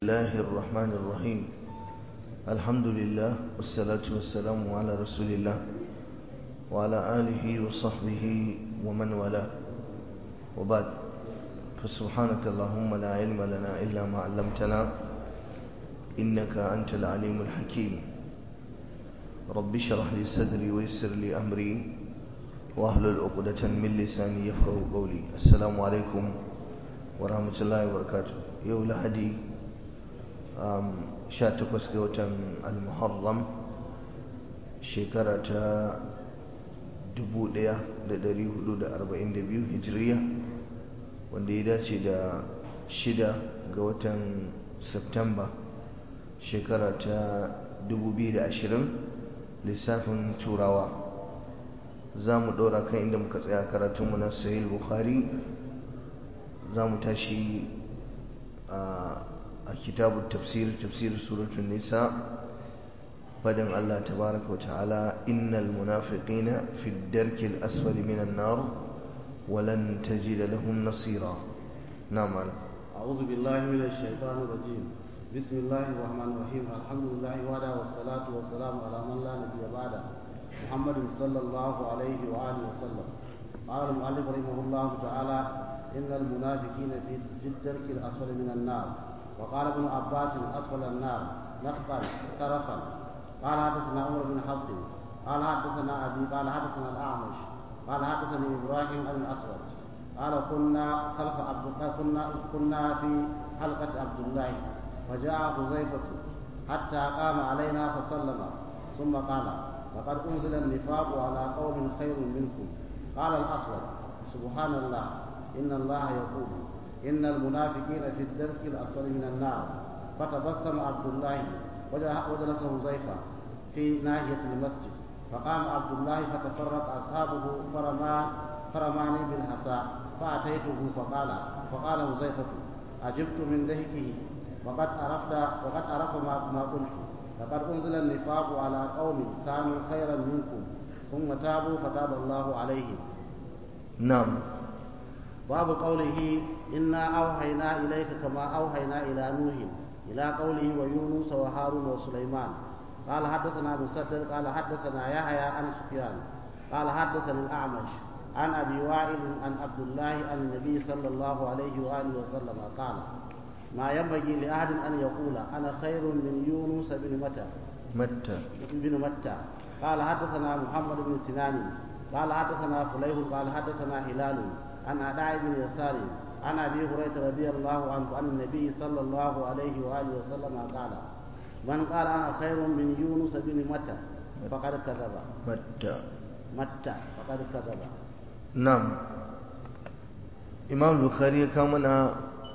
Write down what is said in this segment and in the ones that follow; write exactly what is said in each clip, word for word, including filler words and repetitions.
الله الرحمن الرحيم الحمد لله والصلاة والسلام على رسول الله وعلى آله وصحبه ومن والاه وبعد فسبحانك اللهم لا علم لنا إلا ما علمتنا إنك أنت العليم الحكيم رب اشرح لي صدري ويسر لي أمري واحلل عقدة من لساني يفقهوا قولي السلام عليكم ورحمة الله وبركاته يوم لحدي sha takwas ga watan al-muharram shekara ta dubu ɗaya da ɗari hudu da arba'in da biyu hijiriya wanda ya dace da shida ga watan Septemba shekara ta dubu biyu da ashirin lissafin turawa za mu ɗora kan inda muka tsaya karatunmu na sahih bukhari za mu tashi a كتاب التفسير تفسير سورة النساء فدم الله تبارك وتعالى إن المنافقين في الدرك الأسفل من النار ولن تجد لهم نصيرا نعم أعوذ بالله من الشيطان الرجيم بسم الله الرحمن الرحيم الحمد لله وعلى والصلاة والسلام على من لا نبي بعده محمد صلى الله عليه وآله وسلم قال المؤلف رحمه الله تعالى إن المنافقين في الدرك الأسفل من النار وقال ابن عباس أسفل النار نقطا طرفا قال حدثنا عمر بن حفص قال حدثنا أبي قال حدثنا الأعمش قال حدثني إبراهيم بن الأسود قال كنا خلف عبد كنا كنا في حلقة عبد الله فجاء حذيفة حتى قام علينا فسلم ثم قال لقد أنزل النفاق على قوم خير منكم قال الأسود سبحان الله إن الله يقول إن المنافقين في الدرك الأسفل من النار فتبسم عبد الله وجلس حذيفة في ناحية المسجد فقام عبد الله فتفرق أصحابه فرمان فرماني بالحصى فأتيته فقال فقال حذيفة عجبت من ضحكه وقد عرفت وقد عرف ما, ما قلت لقد أنزل النفاق على قوم كانوا خيرا منكم ثم تابوا فتاب الله عليهم. نعم. باب قوله إنا أوحينا إليك كما أوحينا إلى نوح إلى قوله ويونس وهارون وسليمان قال حدثنا مسدد قال حدثنا يحيى عن سفيان قال حدثني الأعمش عن أبي وائل عن عبد الله عن النبي صلى الله عليه وآله وسلم قال ما ينبغي لأحد أن يقول أنا خير من يونس بن متى متى بن متى قال حدثنا محمد بن سنان قال حدثنا فليح قال حدثنا هلال عن عداء بن يسار عن ابي هريره رضي الله عنه عن النبي صلى الله عليه واله وسلم قال من قال انا خير من يونس بن متى فقد كذب متى متى فقد كذب. نعم. Imam Bukhari ya kawo mana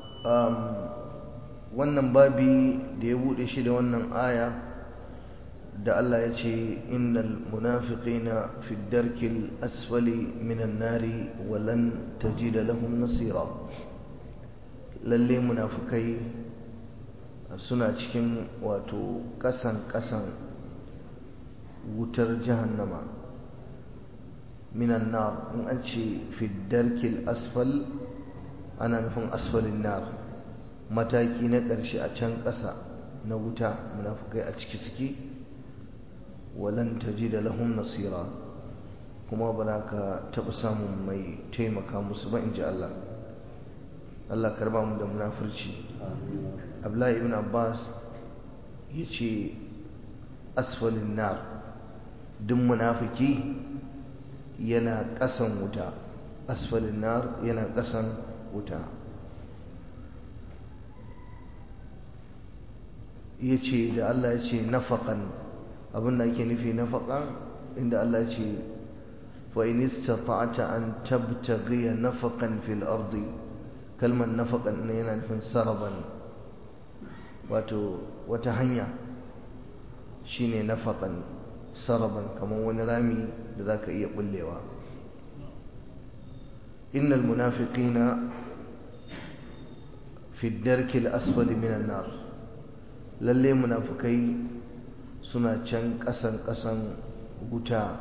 wannan babi da ya bude shi da wannan aya da Allah ya ce innal munafiqina fi darkil asfali minan nari wa lan tajida lahum nasira. Lalle munafikai suna cikin wato kasan kasan wutar jahannama minan nar. in an ce fi darkil asfal ana nufin asfalin nar, mataki na ƙarshe a can ƙasa na wuta munafikai a ciki suke. walan tajida lahum nasira, kuma ba za ka taɓa samun mai taimaka musu ba in ji Allah. Allah karba mu da munafurci. Abdullahi ibn Abbas ya ce asfalin nar, duk munafiki yana ƙasan wuta. asfalin nar yana ƙasan wuta. ya ce da Allah ya ce nafaƙan, abinda ake nufi nafaqa inda Allah ce fa in istata'ta an tabtaghi nafaqan fil ardi, kalmar nafaqan ne yana nufin saraban, wato wata hanya shine nafaqan, saraban kamar wani rami da zaka iya bullewa. innal munafiqina fi ad-darki al-asfali minan nar, lalle munafikai suna can ƙasan ƙasan wuta.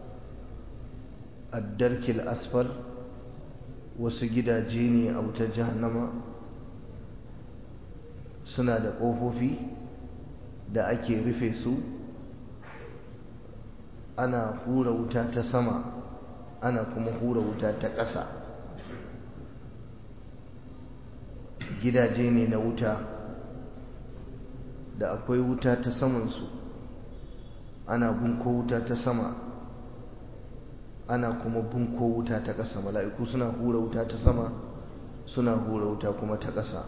addarkil asfal wasu gidaje ne a wutar jahannama suna da ƙofofi da ake rufe su, ana hura wuta ta sama ana kuma hura wuta ta ƙasa. Gidaje ne na wuta da akwai wuta ta samansu, ana bunko wuta ta sama ana kuma bunko wuta ta ƙasa. Mala'iku suna hura wuta ta sama suna hura wuta kuma ta ƙasa.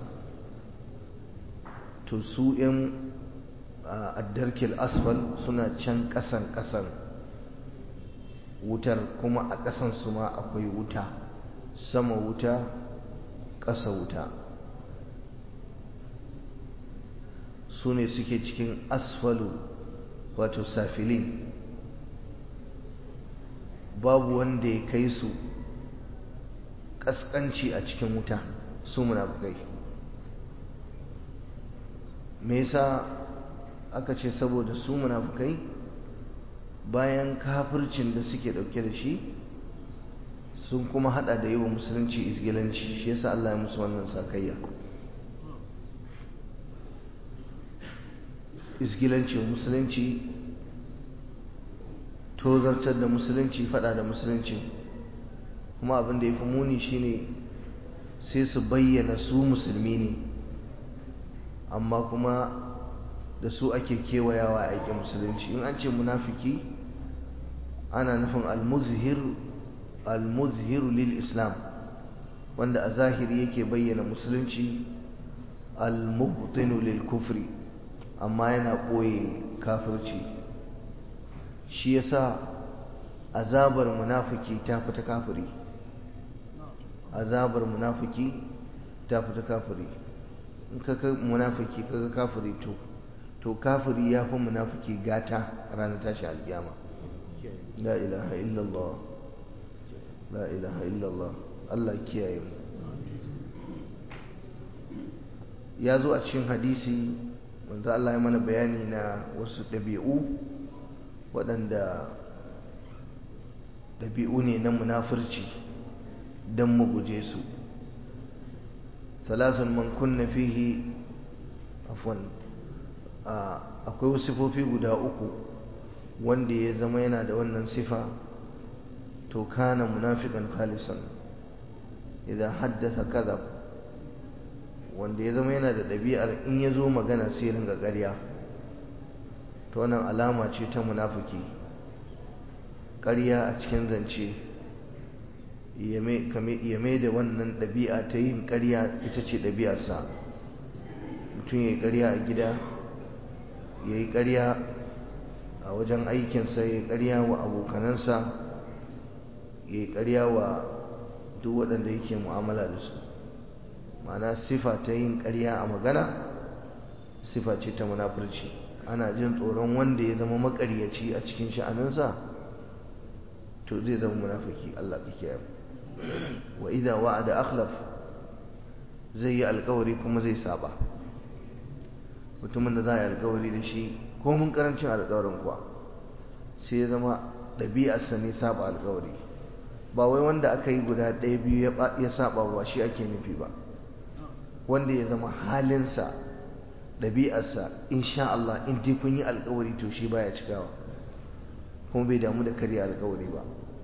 To su ‘yan addarkil asfal suna can ƙasan ƙasan wutar, kuma a ƙasan su ma akwai wuta, sama wuta ƙasa wuta. su ne suke cikin asfalu wato safilin. Babu wanda ya kai su ƙasƙanci a cikin wuta, su munafukai. Me yasa aka ce? saboda su munafukai bayan kafircin da suke dauke da shi sun kuma hada da yawan musulunci izgilanci, shi yasa Allah ya musu wannan sakayya. Izgilanci wa musulunci, tozartar da musulunci, fada da musulunci. Kuma abin da ya fi muni shine sai su bayyana su musulmi ne, amma kuma da su ake kewayawa a aikin musulunci. In an ce munafiki ana nufin al-muzhir al-muzhir lil islam, wanda a zahiri yake bayyana musulunci, al-mubtin lil kufri, amma yana koye kafirci. shi yasa azabar munafiki ta fita kafiri, azabar munafiki ta fita kafiri. In kaga munafiki kaga kafiri, to to kafiri ya fi munafiki gata ranar tashi alkiyama. la ilaha illallah, la ilaha illallah. Allah kiyaye mu. Ya zo a cikin hadisi wanda Allah ya mana bayani na wasu ɗabi'u waɗanda ɗabi'u ne na munafurci don mu guje su. Salasun man kunna fihi, afwan, akwai wasu sifofi guda uku wanda ya zama yana da wannan sifa to kana munafiqan khalisan. Idan haddatha kadhab, wanda ya zama yana da ɗabi'ar in ya zo magana sai ringa ƙarya, to wannan alama ce ta munafiki. Ƙarya a cikin zance, ya mai da wannan ɗabi'a ta yin ƙarya ita ce ɗabi'arsa. Mutum ya yi ƙarya a gida, ya yi ƙarya a wajen aikinsa, ya yi ƙarya wa abokanansa, ya yi ƙarya wa duk waɗanda yake mu'amala da su. Ma'ana sifa ta yin ƙarya a magana sifa ce ta munafurci. Ana jin tsoron wanda ya zama maƙaryaci a cikin sha'aninsa, to zai zama munafiki. Allah ka kiyaye. Wa idza wa'ada akhlaf, zai yi alƙawari kuma zai saba. Mutumin da za a yi alƙawari da shi ko mun karancin alƙawarin kuwa, sai ya zama ɗabi'arsa ne saba alƙawari. Ba wai wanda aka yi guda ɗaya biyu ya saba ba shi ake nufi ba, wanda ya zama halinsa ɗabi'arsa insha Allah in dai kun yi alƙawari to shi baya cikawa, kuma bai damu da karya alƙawari ba.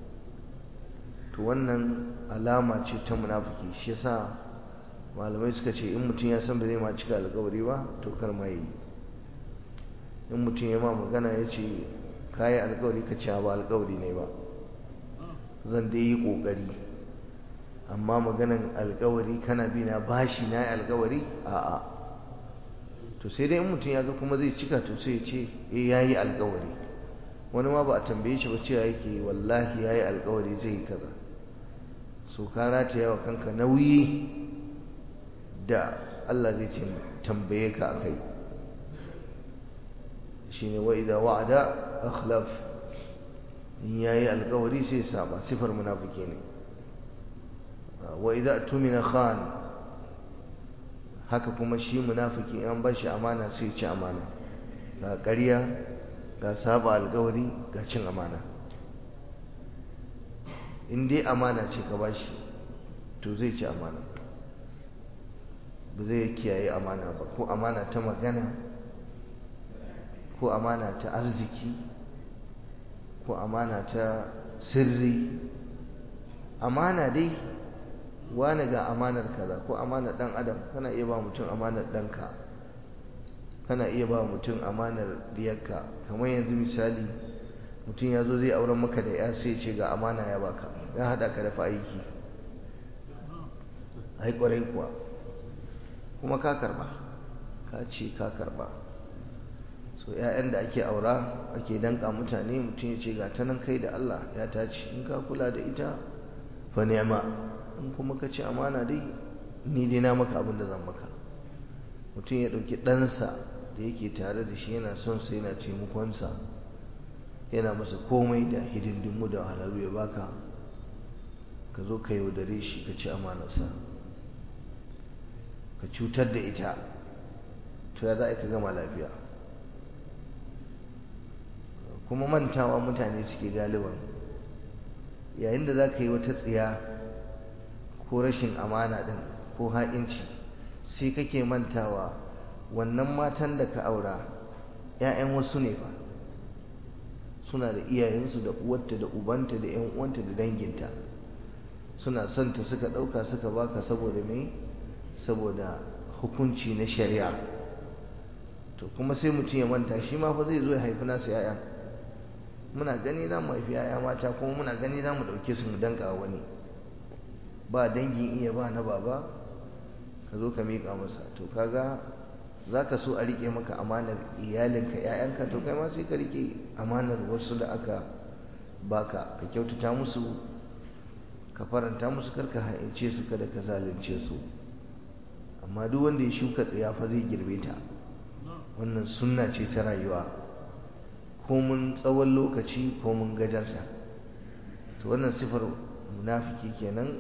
To wannan alama ce ta munafiki. Shi yasa malamai suka ce in mutum ya san ba zai ma cika alƙawari ba to kar ma yi. In mutum ya ma magana ya ce ka yi alƙawari, ka ce ba alƙawari ne ba, zan dai yi ƙoƙari, amma maganan alƙawari kana bi na bashi na yi alƙawari, a'a. To sai dai in mutum ya ga kuma zai cika, to sai ya ce eh ya yi alƙawari. Wani ma ba a tambaye shi ba cewa yake wallahi ya yi alƙawari zai yi kaza. So ka rataya wa kanka nauyi da Allah zai ce tambaye ka akai. Shine wa idza wa'ada akhlaf, in yayi alƙawari sai saba, sifar munafiki ne. Wa idza tumina khan, haka kuma shi munafiki an ba shi amana sai ci amana. Ga ƙarya, ga saba alƙawari, ga cin amana. In dai amana ce ka bashi to zai ci amana. ba zai kiyaye amana ba, ko amana ta magana ko amana ta arziki ko amana ta sirri. Amana dai wani ga amanar kaza, ko amanar dan adam, kana iya ba mutum amanar danka, kana iya ba mutum amanar diyarka. Kamar yanzu misali mutum ya zo zai auren maka da ya sai ce ga amana ya baka, ya hada ka dafa aiki, ai kwarai kuwa, kuma ka karba, ka ce ka karba. So ƴaƴan da ake aura ake danka mutane, mutum ya ce ga ta nan kai da Allah ya tace, in ka kula da ita fa ni'ma, in kuma ka ce amana dai ni dai na maka abin da zan maka. Mutum ya ɗauki ɗansa da yake tare da shi, yana son sa, yana taimakonsa, yana masa komai da hidindimu da halalu ya baka, ka zo ka yaudare shi ka ci amanarsa, ka cutar da ita, to ya za a ka gama lafiya. Kuma mantawa mutane suke galiban, yayin da za ka yi wata tsiya ko rashin amana ɗin ko ha'inci, sai kake mantawa wannan matan da ka aura 'ya'yan wasu ne fa, suna da iyayensu, da uwarta da ubanta da 'yan uwanta da danginta, suna son ta suka ɗauka suka baka saboda me, saboda hukunci na shari'a. To kuma sai mutum ya manta shi ma fa zai zo ya haifi nasu 'ya'yan. Muna gani za mu haifi 'ya'ya mata, kuma muna gani za mu ɗauke su mu danka wani, ba dangin iya ba na baba, ka zo ka miƙa masa. To kaga za ka so a riƙe maka amanar iyalinka, 'ya'yanka, to kai ma sai ka riƙe amanar wasu da aka baka, ka kyautata musu, ka faranta musu, karka haice su, kada ka zalunce su. Amma duk wanda ya shuka tsiya fa zai girbe ta, wannan sunna ce ta rayuwa, ko mun tsawon lokaci ko mun gajarta. To wannan sifar munafiki kenan.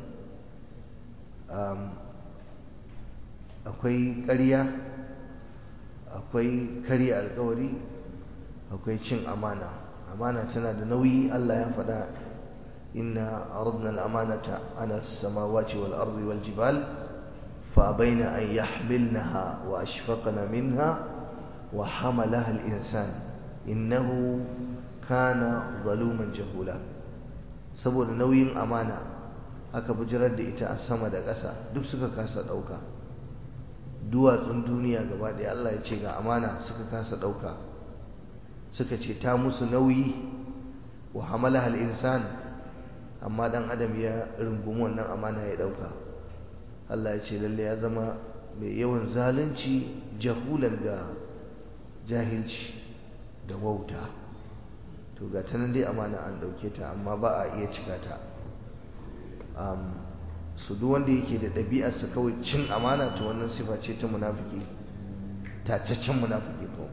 Akwai ƙarya, akwai karya alƙawari, akwai cin amana. Amana tana da nauyi. Allah ya faɗa, inna aradna al-amanata ala as-samawati wal ardi wal jibal fa abaina an yahmilnaha wa ashfaqna minha wa hamalaha al-insan innahu kana zaluman jahula. Saboda nauyin amana aka bijirar da ita a sama da ƙasa, duk suka kasa ɗauka. Duwatsun duniya gaba ɗaya Allah ya ce ga amana, suka kasa ɗauka, suka ce ta musu nauyi. Wa hamalaha al-insan, amma dan adam ya rungumi wannan amana ya ɗauka. Allah ya ce lalle ya zama mai yawan zalunci, jahulan da jahilci da wauta. To ga ta nan dai amana an ɗauke ta, amma ba a iya cika ta. su duk wanda yake da ɗabi'arsa kawai cin amana, to wannan sifa ce ta munafiki, tacaccen munafiki. ko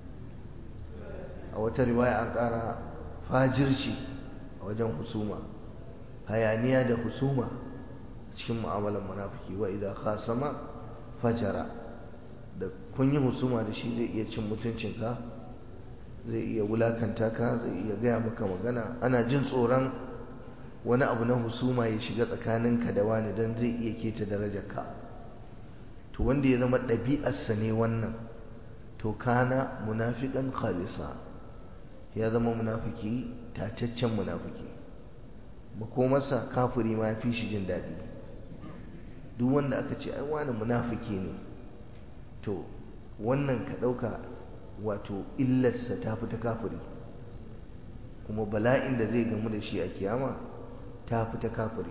a wata riwaya an ƙara fajirci a wajen husuma, hayaniya da husuma cikin mu'amalar munafiki. wa idan khasama fajara, da kun yi husuma da shi zai iya cin mutuncinka, zai iya wulakanta ka, zai iya gaya maka magana. Ana jin tsoron wani abu na husuma ya shiga tsakaninka da wani, don zai iya keta darajarka. To wanda ya zama ɗabi'arsa ne wannan, to kana munafiqan khalisa, ya zama munafiki, tacaccen munafiki. makomarsa kafiri ma ya fi shi jin daɗi. Duk wanda aka ce ai wani munafiki ne, to wannan ka ɗauka wato illarsa ta fi ta kafiri, kuma bala'in da zai gamu da shi a kiyama ta fi ta kafiri.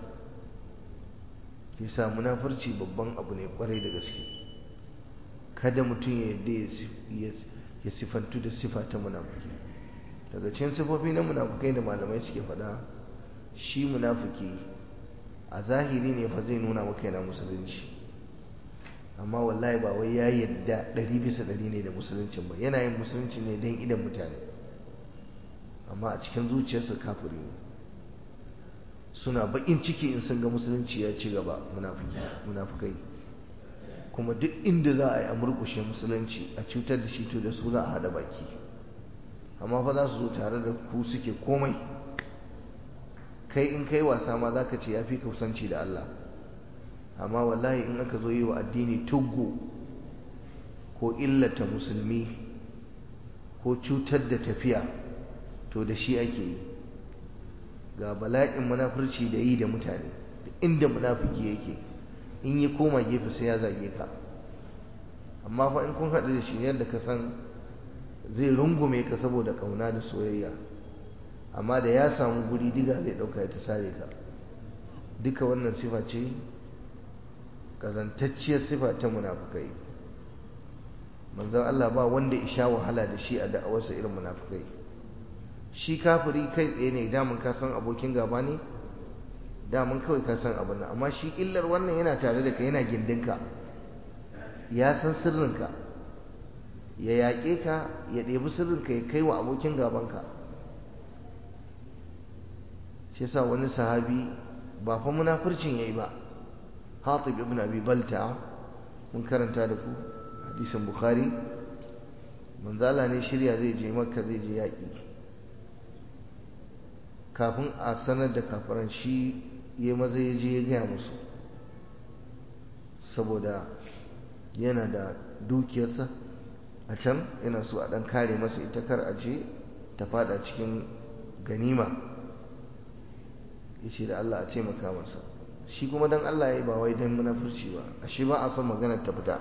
yasa munafurci babban abu ne kwarai da gaske. kada mutum ya yadda ya sifantu da sifa ta munafiki. daga cikin sifofi na munafukai da malamai suke faɗa, shi munafiki a zahiri ne fa zai nuna maka yana musulunci, amma wallahi ba wai ya yadda ɗari bisa ɗari ne da musuluncin ba, yana yin musulunci ne don idan mutane, amma a cikin zuciyarsa kafiri ne. suna baƙin ciki in sun ga musulunci ya ci gaba, munafukai. kuma duk inda za a yi a murƙushe musulunci, a cutar da shi, to da su za a haɗa baki. amma fa za su zo tare da ku suke komai. kai in kai wasa ma za ka ce ya fi kusanci da Allah, amma wallahi in aka zo yi wa addini tuggu ko illata musulmi ko cutar da tafiya to da shi ake yi. Ga bala'in munafurci da yi da mutane, inda munafiki yake in yi koma gefe sai ya zage ka, amma fa in kun haɗu da shi yadda ka san zai rungume ka saboda ƙauna da soyayya, amma da ya samu guri diga zai ɗauka ya ta sare ka. Duka wannan sifa ce ƙazantacciyar sifa ta munafukai. manzon Allah ba wanda isha wahala da shi a da'awarsa irin munafukai. Shi kafiri kai tsaye ne, damun ka san abokin gaba ne, damun kawai ka san abin nan, amma shi illar wannan yana tare da ka, yana gindinka, ya san sirrinka, ya yaƙe ka, ya ɗebi sirrinka ya kai wa abokin gabanka. shi yasa wani sahabi ba fa munafurcin yayi ba, Hatib ibn Abi Balta'a, mun karanta da ku hadisin Bukhari, manzala ne shirya zai je Makka, zai je yaƙi. Kafin a sanar da kafiran shi ya maza ya je ya gaya musu, saboda yana da dukiyarsa a can, yana so a ɗan kare masa ita kar a je ta fada cikin ganima. Ya ce da Allah a taimaka masa, shi kuma dan Allah ya yi, ba wai dan munafurci ba, ashe ba a son maganar ta fita.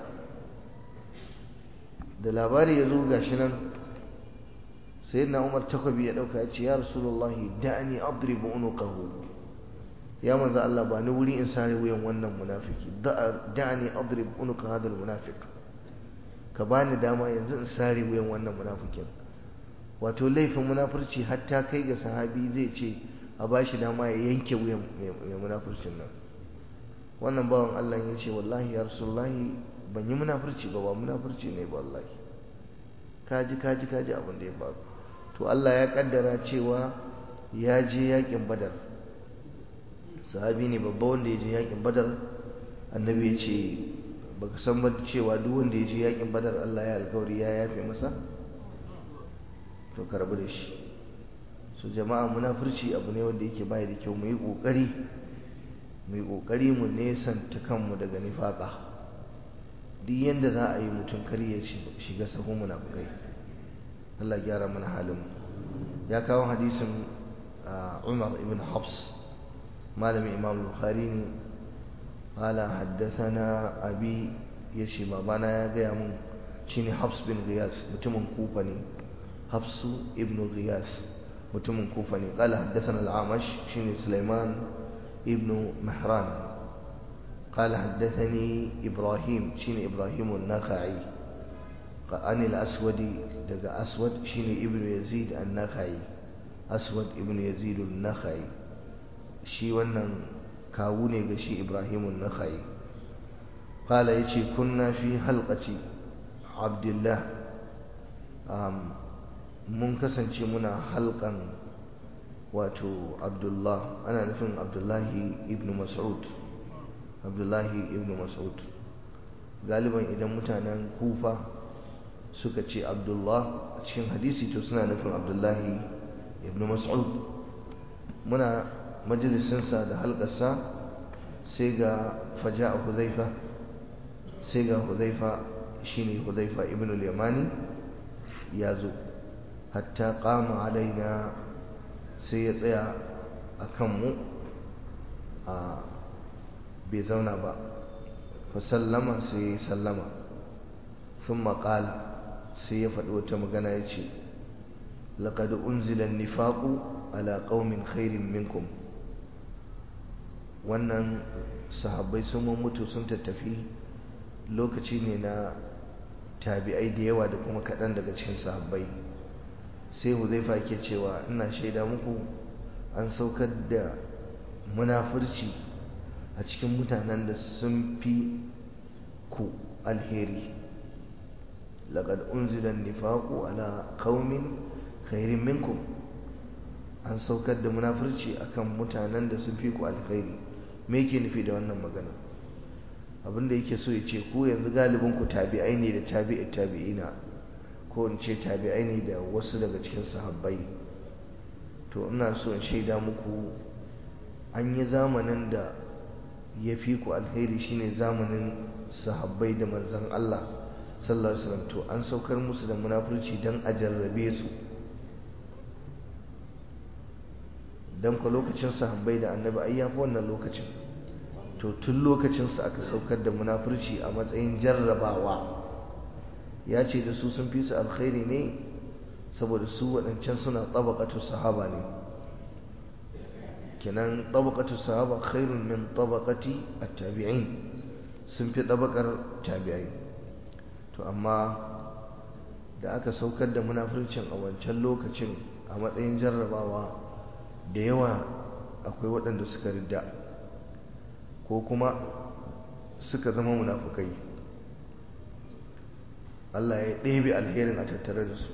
Da labari ya zo gashi nan, sayyidina Umar takwabi ya dauka ya ce ya Rasulullahi da'ani adribu unuqahu, ya manzo Allah ba ni wuri in sare wuyan wannan munafiki, da'ani adrib unuqa hadha almunafiq, ka bani dama yanzu in sare wuyan wannan munafikin. Wato laifin munafurci hatta kai ga sahabi zai ce a bashi dama ya yanke wuyan mai munafurcin nan. Wannan bawan Allah ya ce wallahi ya Rasulullahi ban yi munafurci ba, ba munafurci ne ba wallahi, kaji kaji kaji abin da ya faru. To Allah ya kaddara cewa ya je yakin Badar, sahabi ne babba wanda ya je yakin Badar. Annabi ya ce baka san ba cewa duk wanda ya je yakin Badar Allah ya alkawari ya yafe masa, to ka rabu da shi. So jama'a, munafurci abu ne wanda yake bai da kyau. mu yi kokari mu yi kokari mu nesanta kanmu daga nifaka. Duk yanda za a yi mutum kar ya shiga sahun munafukai. Allah gyara mana halin mu. Ya kawo hadisin Umar ibn Hafs, malami Imam Bukhari ne. Qala haddathana abi, yace babana ya gaya mun shine Hafs bin Ghiyas, mutumin Kufa ne. Hafsu ibn Ghiyas mutumin Kufa ne. Qala haddathana al-Amash shine Sulaiman ibn Mahran. قال حدثني إبراهيم شين إبراهيم النخعي عن الأسود دقى أسود شين ابن يزيد النخعي، أسود ابن يزيد النخعي شي ونن كاوني شي إبراهيم النخعي. قال يشي كنا في حلقة عبد الله، منكسن شي منا حلقا واتو عبد الله، أنا نفهم عبد الله ابن مسعود، Abdullahi ibn Mas'ud. Galiban idan mutanen Kufa suka ce Abdullah a cikin hadisi to suna nufin Abdullahi ibn Mas'ud. Muna majalisinsa da halkarsa sai ga faja'a Hudhaifa, sai ga Hudhaifa shine Hudhaifa ibn al-Yamani ya zo, hatta qama alaina, sai ya tsaya akan mu, a bai zauna ba. fa sallama, sai ya sallama. thumma qala, sai ya faɗi wata magana ya ce laqad unzila an-nifaqu ala qaumin khairin minkum. wannan sahabbai sun mutu sun tattafi, lokaci ne na tabi'ai da yawa da kuma kaɗan daga cikin sahabbai. sai Huzaifa ke cewa ina shaida muku an saukar da munafurci a cikin mutanen da sun fi ku alheri. laqad unzila an-nifaqu ala qaumin khairin minkum, an saukar da munafurci akan mutanen da sun fi ku alkhairi. me yake nufi da wannan magana? abinda yake so ya ce ku yanzu galibin ku tabi'ai ne da tabi'i tabi'ina, ko in ce tabi'ai ne da wasu daga cikin sahabbai. to ina so in shaida muku an yi zamanin da ya fi ku alheri shine zamanin sahabbai da manzon Allah sallallahu alaihi wasallam to an saukar musu da munafurci dan a jarrabe su. dan ku lokacin sahabbai da annabi ai yafi wannan lokacin, to tun lokacin su aka saukar da munafurci a matsayin jarrabawa. ya ce da su sun fi su alkhairi ne saboda su waɗancan suna tabaqatu sahaba ne, kenan tabaqatu sahaba khairun min tabaqati at-tabi'in, sun fi tabaqar tabi'ai. to amma da aka saukar da munafircin a wancan lokacin a matsayin jarrabawa, da yawa akwai waɗanda suka ridda ko kuma suka zama munafukai. Allah ya ɗebe alherin a tattare da su.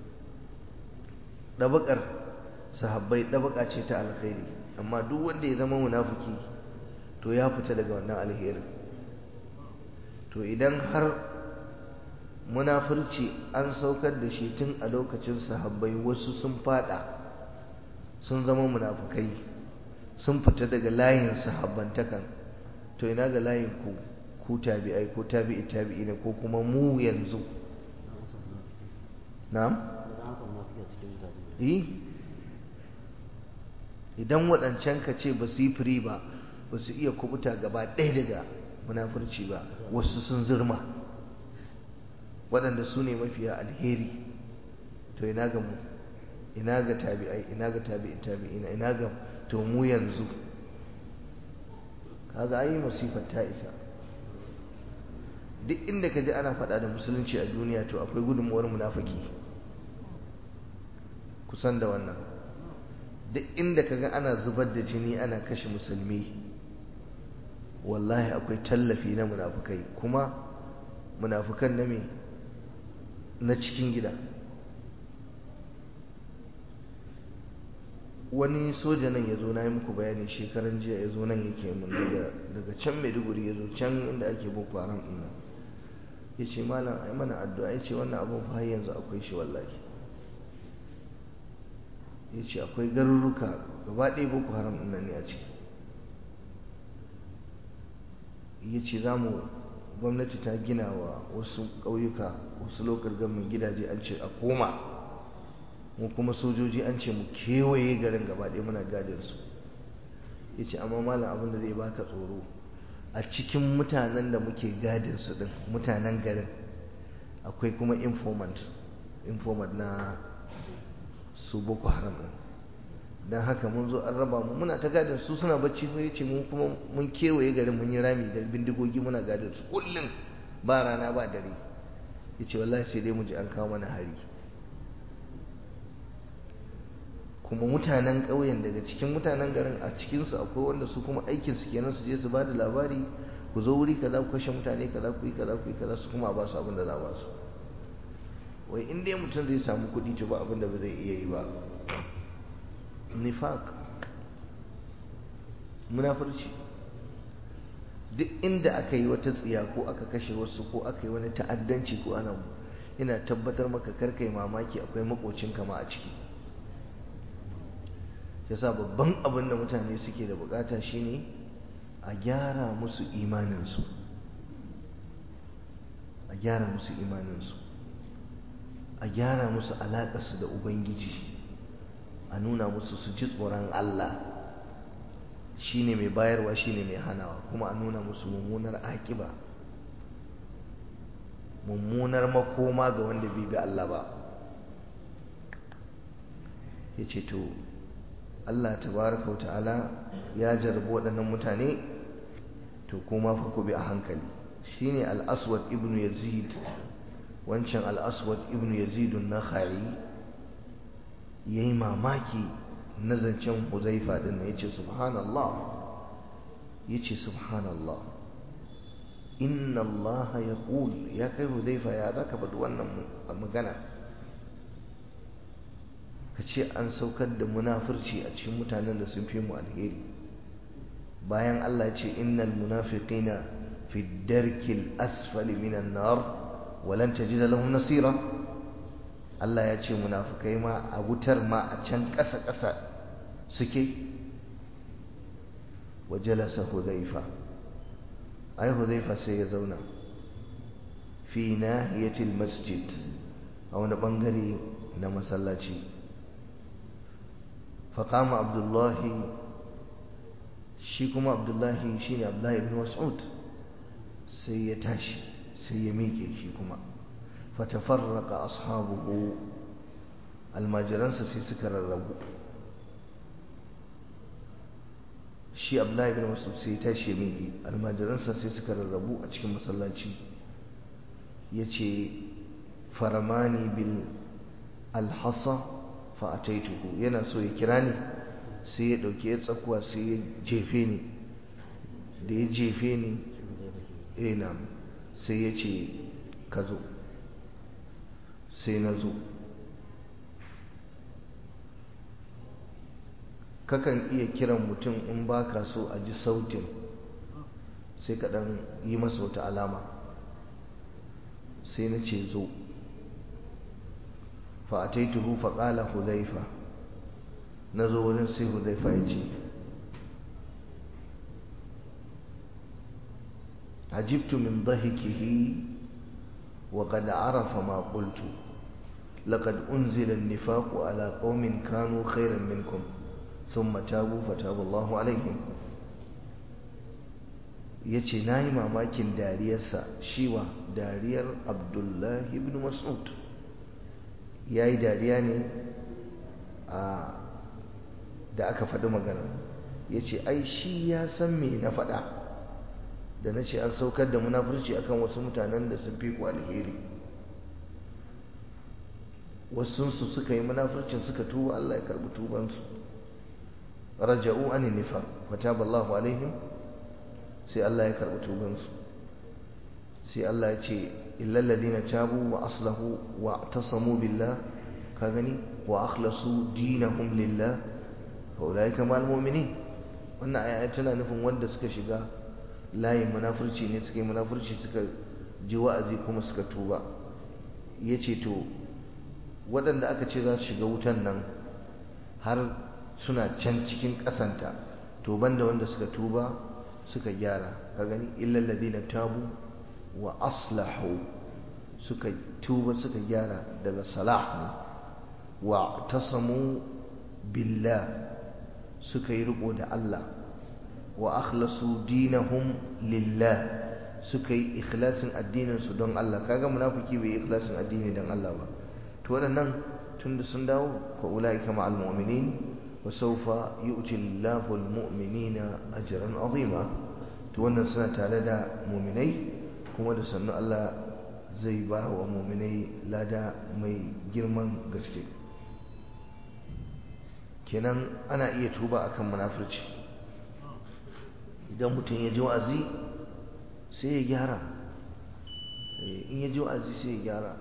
ɗabakar sahabbai ɗabaka ce ta alkhairi, amma duk wanda ya zama munafuki to ya fita daga wannan alherin. to idan har munafurci an saukar da shi tun a lokacin sahabbai, wasu sun fada sun zama munafukai sun fita daga layin sahabbantakan, to ina ga layin ku ku tabi'ai ko tabi'i tabi'ina ko kuma mu yanzu. na'am eh idan waɗancan ka ce ba su yi firi ba, ba su iya kubuta gaba ɗaya daga munafurci ba, wasu sun zirma waɗanda su ne mafiya alheri, to ina ga mu, ina ga tabi'ai, ina ga tabi'i tabi'ina, ina ga to mu yanzu. kaga ayi musifar ta isa. duk inda ka ji ana faɗa da musulunci a duniya to akwai gudunmuwar munafiki, kusan da wannan. duk inda ka ga ana zubar da jini ana kashe musulmi, wallahi akwai tallafi na munafukai, kuma munafukan na me na cikin gida. wani soja nan ya zo, na yi muku bayani shekaran jiya, ya zo nan yake mun daga can Maiduguri, ya zo can inda ake boko haram ɗin nan, ya ce malam ai mana addu'a, ya ce wannan abin fa yanzu akwai shi wallahi. ya ce akwai garuruka gaba ɗaya boko haram ɗin nan ne a ciki. ya ce za mu gwamnati ta gina wa wasu ƙauyuka wasu lokal government gidaje, an ce a koma, mu kuma sojoji an ce mu kewaye garin gaba ɗaya muna gadin su. ya ce amma malam abin da zai baka tsoro, a cikin mutanen da muke gadin su ɗin, mutanen garin, akwai kuma informant informant na su boko haram ɗin. don haka mun zo an raba mu, muna ta gadin su, suna bacci ko ya ce mun kuma mun kewaye garin, mun yi rami da bindigogi muna gadin su kullum, ba rana ba dare. ya ce wallahi sai dai mu ji an kawo mana hari. kuma mutanen ƙauyen, daga cikin mutanen garin, a cikinsu akwai wanda su kuma aikinsu kenan su je su ba da labari, ku zo wuri kaza ku kashe mutane kaza, ku yi kaza ku yi kaza, su kuma ba su abin da za ba su. wai in dai mutum zai samu kuɗi to ba abin da ba zai iya yi ba. nifaq, munafurci. duk inda aka yi wata tsiya ko aka kashe wasu ko aka yi wani ta'addanci ko ana, ina tabbatar maka karkai mamaki akwai makocinka ma a ciki. yasa babban abin da mutane suke da bukata shine a gyara musu imaninsu, a gyara musu imaninsu a gyara musu alaƙarsu da ubangiji, a nuna musu su ji tsoron Allah, shine mai bayarwa shine mai hanawa, kuma a nuna musu mummunar aƙiba, mummunar makoma ga wanda bai bi Allah ba. yace to Allah tabaraka ta'ala ya jarrabu waɗannan mutane, to kuma fa ku bi a hankali. shine al-Aswad ibn Yazid, wancan al-Aswad ibn Yazid an-Nakhai yayi mamaki na zancen Huzaifa din nan, yace subhanallah, yace subhanallah, inna Allah yaqul, ya kai Huzaifa ya zaka faɗi wannan magana, ka ce an saukar da munafurci a cikin mutanen da sun fi mu alheri, bayan Allah ya ce innal munafiqina fi darkil asfali minan nar wa lan tajida lahum nasira. Allah ya ce munafikai ma a wutar ma a can ƙasa ƙasa suke. wa jalasa Huzaifa, ai huzaifa sai ya zauna fi nahiyatil masjid a wani bangare na masallaci faqama abdullahi shi kuma abdullahi shine abdullahi ibn mas'ud sai ya tashi sai ya miƙe shi kuma fatafarraqa ashabuhu almajiransa sai suka rarrabu shi abdullahi ibn mas'ud sai ya tashi ya miƙe almajiransa sai suka rarrabu a cikin masallaci yace faramani bil alhasa fa ataituhu yana so ya kira ni sai ya dauke ya tsakuwa sai ya jefe ni da ya jefe ni eh na sai ya ce ka zo sai na zo kakan iya kiran mutum in baka so a ji sautin sai ka dan yi masa wata alama sai na ce zo fa ataituhu fa qala hudhaifa nazo wurin sai hudhaifa ya ce عجبت من ضحكه وقد عرف ما قلت لقد أنزل النفاق على قوم كانوا خيرا منكم ثم تابوا فتاب الله عليهم yace nayi mamakin dariyarsa shiwa dariyar Abdullahi ibn Mas'ud yayi dariya ne a da aka faɗi magana yace ai shi ya san me na faɗa da na ce an saukar da munafurci akan wasu mutanen da sun fi ku alheri wasunsu suka yi munafurcin suka tuba Allah ya karbi tubansu raja'u anin nifaq fataballahu alaihim sai Allah ya karbi tubansu sai Allah ya ce illal ladina tabu wa aslahu wa tasamu billah ka gani wa akhlasu dinahum lillah fa ulaika ma'al mu'minin wannan aya tana nufin wanda suka shiga layin munafurci ne suka yi munafurci suka ji wa'azi kuma suka tuba ya ce to waɗanda aka ce za su shiga wutan nan har suna can cikin ƙasanta to banda wanda suka tuba suka gyara ka gani illal ladina tabu wa aslahu suka tuba suka gyara daga salah ne wa tasamu billah suka yi riko da Allah wa akhlasu dinahum lillah suka yi ikhlasin addinin su don Allah kaga munafiki bai ikhlasin addini don Allah ba to waɗannan tunda sun dawo fa ulaika ma'al mu'minin wa sawfa yu'ti Allahu al-mu'minina ajran azima to wannan suna tare da mu'minai kuma da sannu Allah zai ba wa mu'minai lada mai girman gaske kenan ana iya tuba akan munafurci idan mutum ya ji wa'azi sai ya gyara in ya ji wa'azi sai ya gyara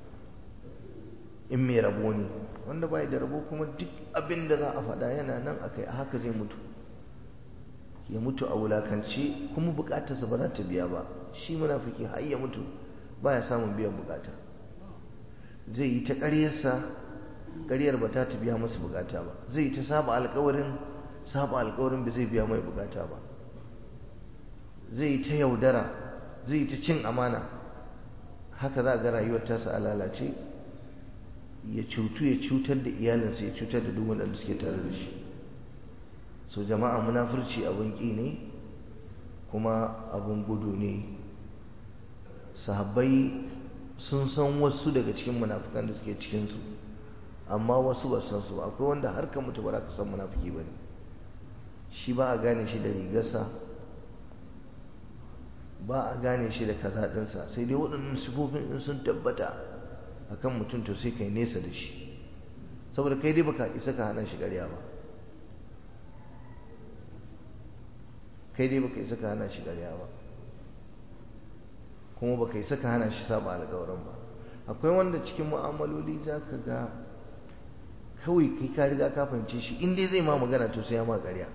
in mai rabo ne wanda bai da rabo kuma duk abin da za a faɗa yana nan a kai a haka zai mutu ya mutu a wulakance kuma bukatarsa ba za ta biya ba shi munafiki har ya mutu baya samun biyan bukata zai yi ta ƙaryarsa ƙaryar ba ta ta biya masa bukata ba zai yi ta saba alƙawarin saba alƙawarin ba zai biya mai bukata ba zai yi ta yaudara zai yi ta cin amana haka za a ga rayuwar tasa a lalace ya cutu ya cutar da iyalinsa ya cutar da duk wanda suke tare da shi so jama'a munafurci abun ƙi ne kuma abun gudu ne sahabbai sun san wasu daga cikin munafukan da suke cikinsu amma wasu ba san su ba akwai wanda har ka mutu ba za ka san munafiki ba ne shi ba a gane shi da rigarsa ba a gane shi da kaza ɗinsa sai dai waɗannan sifofin in sun tabbata akan mutum to sai kai nesa da shi saboda kai dai baka isa ka hana shi ƙarya ba kai dai baka isa ka hana shi ƙarya ba kuma baka isa ka hana shi saba alƙawarin ba akwai wanda cikin mu'amaloli za ka ga kawai kai ka riga ka fahimce shi in dai zai ma magana to sai ya ma ƙarya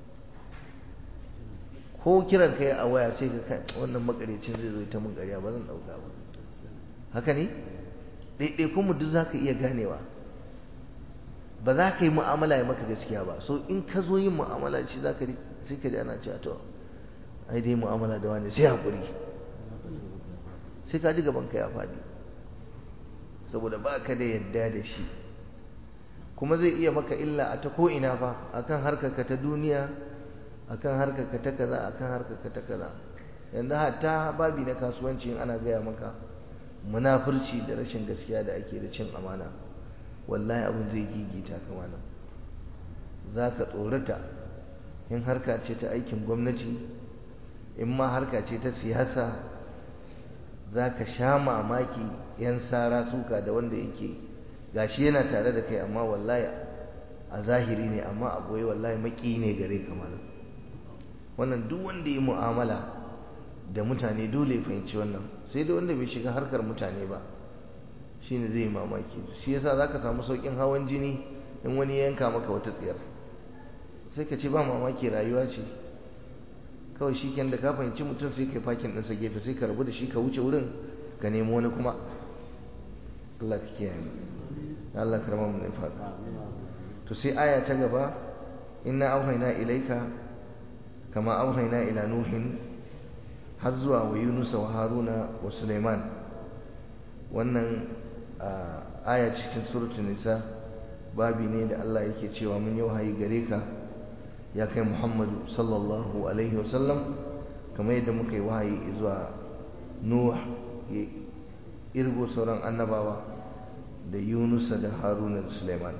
ko kiran kai a waya sai ka kai wannan makarecin zai zo ta mun ƙarya ba zan ɗauka ba haka ne ɗaiɗaikun mu duk za ka iya ganewa ba za ka yi mu'amala ya maka gaskiya ba so in ka zo yin mu'amala shi za ka sai ka ji ana cewa to ai dai mu'amala da wani sai haƙuri, sai ka ji gabanka ya faɗi saboda ba ka da yadda da shi, kuma zai iya maka illa a ta ko'ina fa, akan harkarka ta duniya, akan harkarka ta kaza, akan harkarka ta kaza. yanzu hatta babi na kasuwanci in ana gaya maka munafurci da rashin gaskiya da ake da cin amana, wallahi abin zai gigita ka malam, za ka tsorata. in harka ce ta aikin gwamnati, in ma harka ce ta siyasa, za ka sha mamaki yan sara suka da wanda yake gashi yana tare da kai amma wallahi a zahiri ne, amma a goye wallahi maki ne gare ka malam. wannan duk wanda yi mu'amala da mutane dole ya fahimci wannan, sai da wanda bai shiga harkar mutane ba shine zai yi mamaki. shi yasa zaka samu saukin hawan jini in wani yanka maka wata tsiyar, sai ka ce ba mamaki rayuwa ce kawai. shi da ka fahimci mutum sai kai fakin ɗinsa gefe, sai ka rabu da shi ka wuce wurin ka nemo wani kuma. Allah ka kiyaye, Allah karama mu nifaq. to sai aya ta gaba, inna auhayna ilaika kama auhayna ila nuhin, har zuwa wa Yunus wa Haruna wa Sulaiman. wannan aya cikin suratul nisa babi ne da Allah yake cewa mun yi wahayi gare ka ya kai Muhammadu sallallahu alaihi wasallam, kamar yadda muka yi wahayi zuwa Nuh, ya irgo sauran annabawa, da Yunus da Haruna da Sulaiman.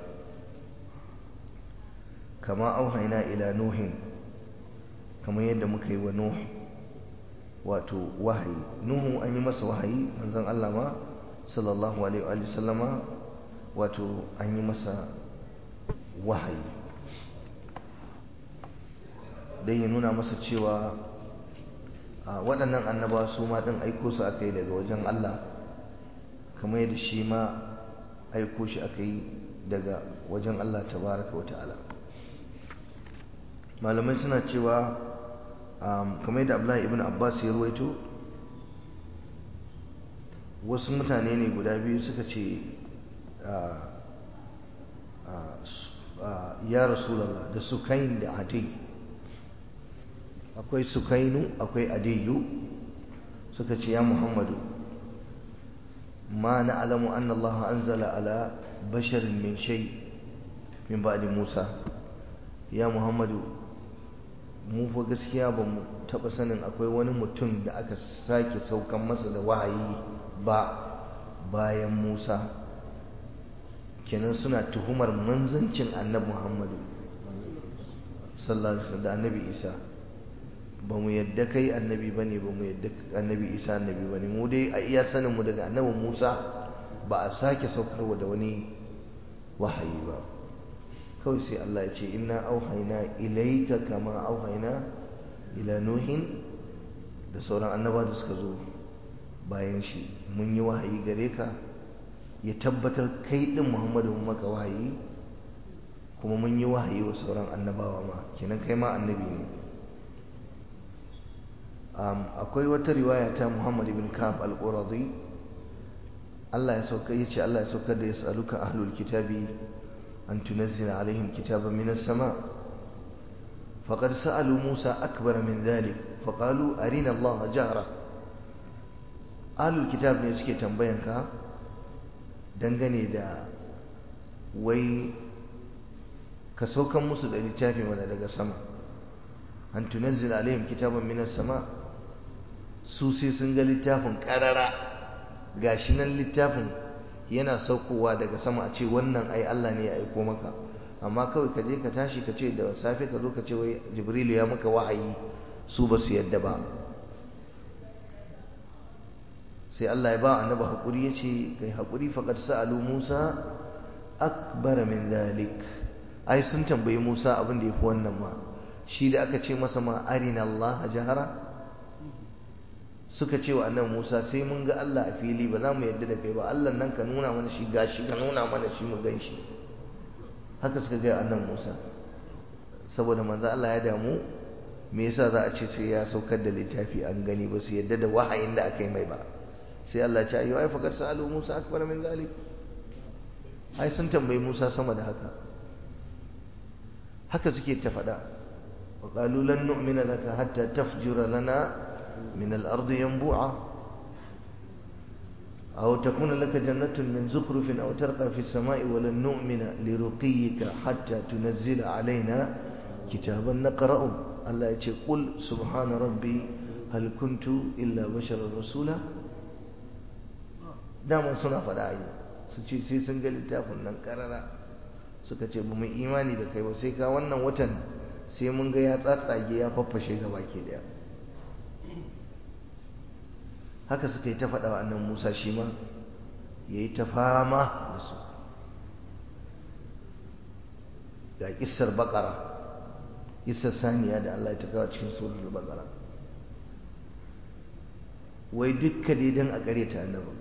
kama auhayna ila nuhin, kamar yadda muka yi wa Nuh wato wahayi. Nuhu an yi masa wahayi, manzon Allah ma sallallahu alaihi wa sallama wato an yi masa wahayi dan ya nuna masa cewa waɗannan annaba su ma ɗin aiko su aka yi daga wajen Allah, kamar yadda shi ma aiko shi aka yi daga wajen Allah tabaraka wa ta'ala. malamai suna cewa kamar yadda Abdullahi ibn Abbas ya ruwaito, wasu mutane ne guda biyu suka ce ya Rasulallah, da Sukain da Adi. akwai Sukainu akwai Adiyu. suka ce ya Muhammadu, ma na'lamu anna Allah anzala ala basharin min shay min ba'di Musa. ya Muhammadu, mu fa gaskiya ba mu taɓa sanin akwai wani mutum da aka sake saukan masa da wahayi ba bayan Musa. kenan suna tuhumar manzancin annabi Muhammadu sallallahu alaihi wasallam da annabi Isa. ba mu yadda kai annabi bane, ba mu yadda annabi Isa annabi bane. mu dai a iya sanin mu daga annabi Musa ba a sake saukarwa da wani wahayi ba. kawai sai Allah ya ce inna auhayna ilayka kama auhayna ila nuhin, da sauran annaba da suka zo bayan shi mun yi wahayi gare ka, ya tabbatar kai din Muhammadu mun maka wahayi, kuma mun yi wahayi wa sauran annabawa ma, kenan kai ma annabi ne. akwai wata riwaya ta Muhammad ibn Ka'ab al-Qurazi, Allah ya sauka yace Allah ya sauka da yasaluka ahlul kitabi an tunazzila alaihim kitaban minas sama faqad sa'alu Musa akbar min dhalik faqalu arina Allah jahra. ahlul kitab ne suke tambayanka dangane da wai ka saukan musu da littafi mana daga sama, an tunazzila alaihim kitaban minas sama. su sai sun ga littafin karara, gashi nan littafin yana saukowa daga sama, a ce wannan ai Allah ne ya aiko maka, amma kawai ka je ka tashi ka ce da safe ka zo ka ce wai Jibrilu ya maka wahayi, su ba su yadda ba. sai Allah ya ba annabi hakuri, ya ce kai hakuri, faqad sa'alu Musa akbar min dhalik. ai sun tambayi Musa abin da yafi wannan ma, shi da aka ce masa ma arina Allah jahara, suka ce wa annabi Musa sai mun ga Allah a fili ba za mu yadda da kai ba, Allah nan ka nuna mana shi, gashi ka nuna mana shi mu gan shi. haka suka ga annabi Musa, saboda manzo Allah ya damu me yasa za a ce sai ya saukar da littafi an gani, ba su yadda da wahayin da aka yi mai ba. sai Allah ya ce ayyuha ai faqad sa'alu Musa akbar min zalik, ai sun tambayi Musa sama da haka. haka suke ta faɗa, وقالوا لن نؤمن لك حتى تفجر لنا من الأرض ينبوعا أو تكون لك جنة من زخرف أو ترقى في السماء ولن نؤمن لرقيك حتى تنزل علينا كتابا نقرأه الله يقول سبحان ربي هل كنت إلا بشرا رسولا دائما سنة فداعي سوچي sai sun ga littafin nan karara suka ce ba mu imani da kai ba sai ka wannan watan sai mun ga ya tsatsage ya faffashe gaba ke daya haka suka yi ta faɗa wa annan Musa shi ma ya yi ta fama da su ga ƙissar baƙara ƙissar saniya da Allah ya ta kawo cikin suratul baƙara wai dukka dai don a ƙaryata annabi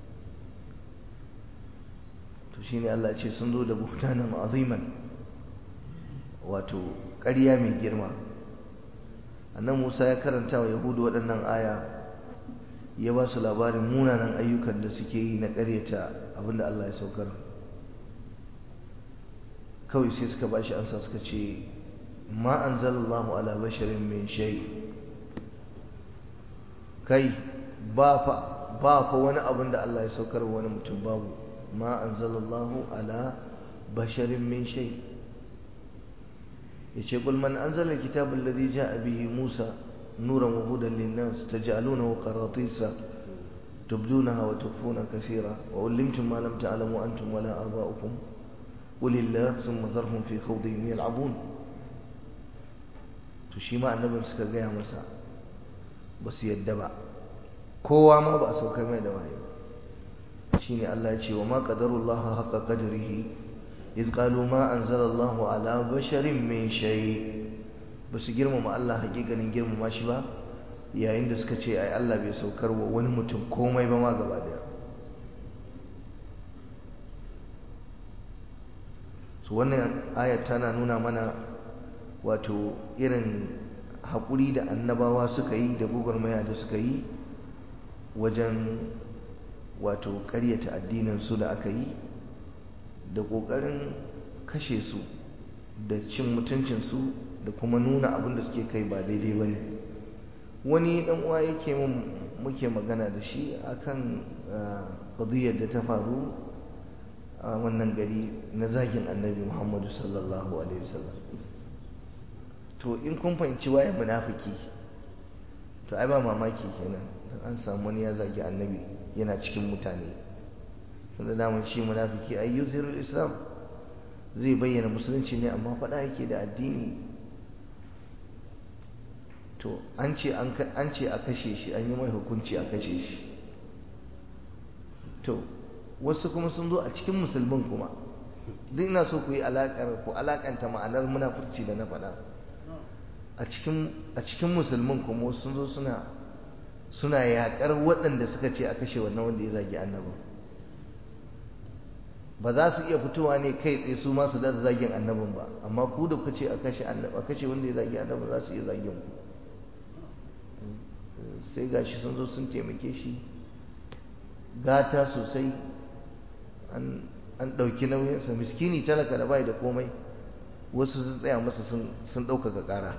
to shine Allah ya ce sun zo da buhtanan aziman wato ƙarya mai girma annan Musa ya karanta wa Yahudu waɗannan aya ya ba su labarin munanan ayyukan da suke yi na ƙaryata abinda Allah ya saukar kawai sai suka ba shi ansa suka ce ma anzalallahu ala basharin min shay kai ba fa ba fa wani abin da Allah ya saukar wani mutum babu ma anzalallahu ala basharin min shay yace qul man anzala alkitaba alladhi ja'a bihi Musa نورا وهدى للناس تجعلونه قراطيس تبدونها وتخفون كثيرا وعلمتم ما لم تعلموا أنتم ولا آباؤكم قل الله ثم ذرهم في خوضهم يلعبون تشيما النبي suka gaya masa ba su yadda ba kowa ma ba a sauka mai da wahayi shine Allah ya ce wa ma qadarullaha haqqa qadrihi iz qalu ma anzalallahu ala basharin min shay ba su girmama Allah hakikanin girmama shi ba yayin da suka ce ai Allah bai saukar wa wani mutum komai ba ma gaba daya so wannan ayat tana nuna mana wato irin haƙuri da annabawa suka yi da gugurmaya da suka yi wajen wato ƙaryata addinin su da aka yi da ƙoƙarin kashe su da cin mutuncin su da kuma nuna abin da suke kai ba daidai ba ne wani dan uwa yake mun muke magana da shi akan qadiyar da ta faru a wannan gari na zagin annabi Muhammadu sallallahu alaihi wasallam to in kun fahimci waye munafiki to ai ba mamaki kenan an samu wani ya zagi annabi yana cikin mutane tunda daman shi munafiki ay yuzhirul islam zai bayyana musulunci ne amma faɗa yake da addini to an ce an ce a kashe shi an yi mai hukunci a kashe shi to wasu kuma sun zo a cikin musulmin kuma duk ina so ku yi alaƙar ku alaƙanta ma'anar munafurci da na faɗa a cikin a cikin musulmin kuma wasu sun zo suna suna yaƙar waɗanda suka ce a kashe wannan wanda ya zagi annabi ba za su iya fitowa ne kai tsaye su ma su da zagin annabin ba amma ku da kuka ce a kashe annabi a kashe wanda ya zagi annabi za su iya zagin ku sai gashi sun zo sun taimake shi gata sosai an ɗauki nauyinsa miskini talaka da bai da komai wasu sun tsaya masa sun ɗaukaka ƙara